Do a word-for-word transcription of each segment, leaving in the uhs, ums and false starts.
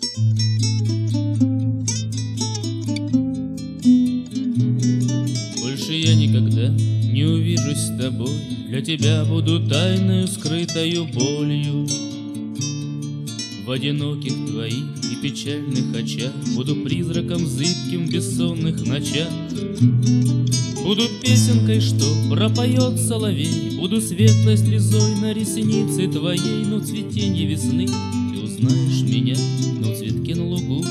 Больше я никогда не увижусь с тобой, для тебя буду тайною, скрытою болью. В одиноких твоих и печальных очах буду призраком зыбким в бессонных ночах. Буду песенкой, что пропоет соловей, буду светлой слезой на реснице твоей. Но в цветенье весны ты узнаешь меня, но в цветке на лугу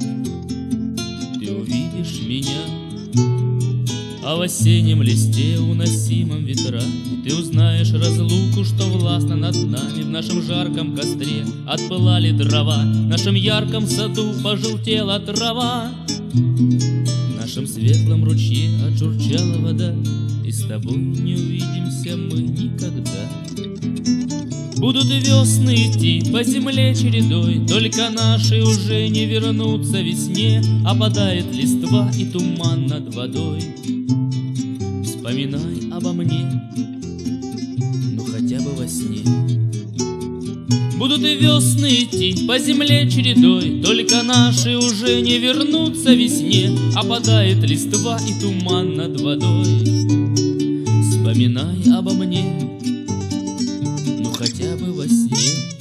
ты увидишь меня. А в осеннем листе, уносимом ветрами, ты узнаешь разлуку, что властна над нами. В нашем жарком костре отпылали дрова, в нашем ярком саду пожелтела трава, в нашем светлом ручье отжурчала вода, и с тобой не увидимся мы никогда. Будут весны идти по земле чередой, только наши уже не вернутся весне. Опадает листва и туман над водой. Вспоминай обо мне, ну хотя бы во сне. Будут и весны идти по земле чередой, только наши уже не вернутся весне. Опадает листва и туман над водой. Вспоминай обо мне, ну хотя бы во сне.